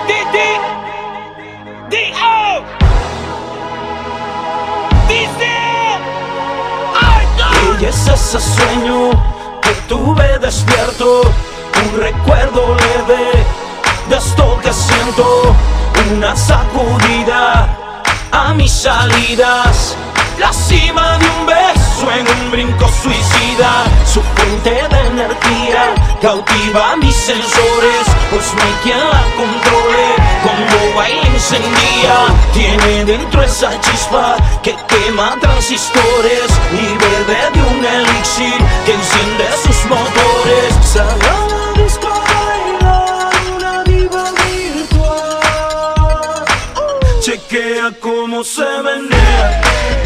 Y es ese sueño que tuve despierto, un recuerdo leve de esto que siento, una sacudida a mis salidas, la cima de un beso en un brinco suicida, su fuente de energía cautiva mis sensores, pues no hay quien la controle, cuando baila incendia, tiene dentro esa chispa que quema transistores y bebe de un elixir que enciende sus motores. Sale a la disco a bailar una diva virtual, chequea cómo se menea.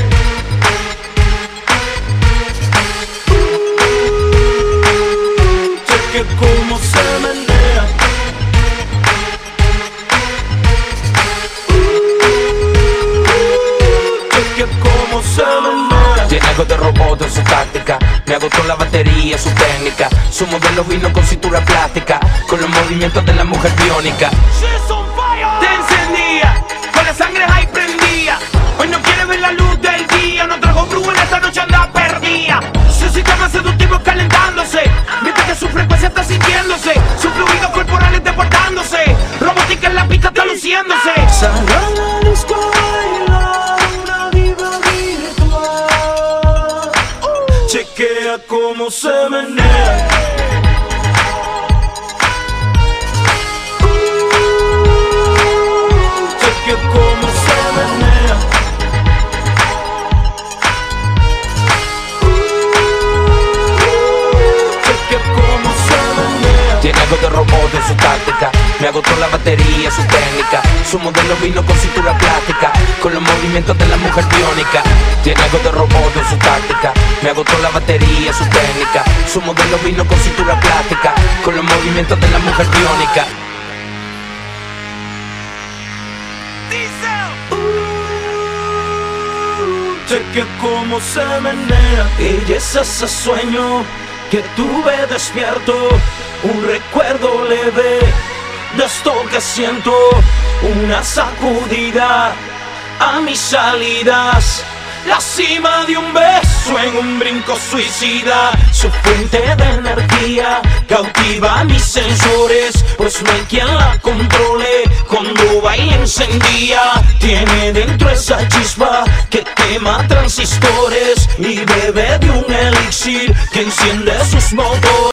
Cómo se menea. Cheque cómo se menea. Tiene algo de robot en su táctica, me agotó la batería, su técnica. Su modelo vino con cintura plástica, con los movimientos de la mujer biónica. Te encendía, con la sangre ahí prendía. Hoy no quiere ver la luz del día, no trajo brujo en esta noche anda perdida. Su sistema seductivo calentándose, mientras que su frecuencia está sintiéndose, sus fluidos corporales deportándose, robótica en la pista está luciéndose. Sale a la disco a bailar una diva virtual, chequea cómo se menea. Chequea cómo se menea. Tiene algo de robot en su táctica, me agotó la batería, su técnica. Su modelo vino con cintura plástica, con los movimientos de la mujer biónica. Tiene algo de robot en su táctica, me agotó la batería, su técnica. Su modelo vino con cintura plástica, con los movimientos de la mujer biónica. Cheque cómo se menea. Y es ese sueño que tuve despierto, un recuerdo leve de esto que siento, una sacudida a mis salidas, la cima de un beso en un brinco suicida, su fuente de energía cautiva mis sensores, pues no hay quien la controle, cuando baila encendía, tiene dentro esa chispa que quema transistores y bebe de un elixir que enciende sus motores.